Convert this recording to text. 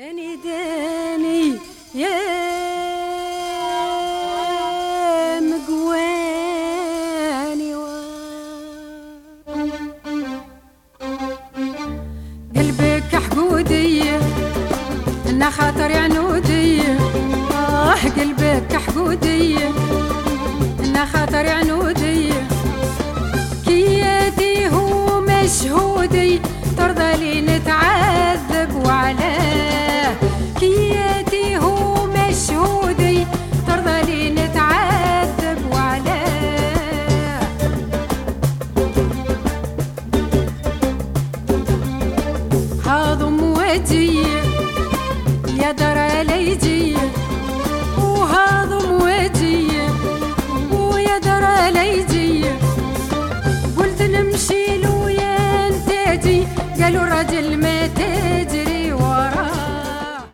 داني داني يا مقواني قلبك حقودية إنها خاطر عنودية قلبك حقودية إنها خاطر عنودية كياتي هو مشهودي ترضى لي نتعذب وعلاه كياتي هو مشهودي ترضى لي نتعذب وعلاه هاضم وجيه يا درى ليجيه وهاضم وجيه ويا درى ليجيه قلت نمشي له يا انتاجي قالوا راجل ما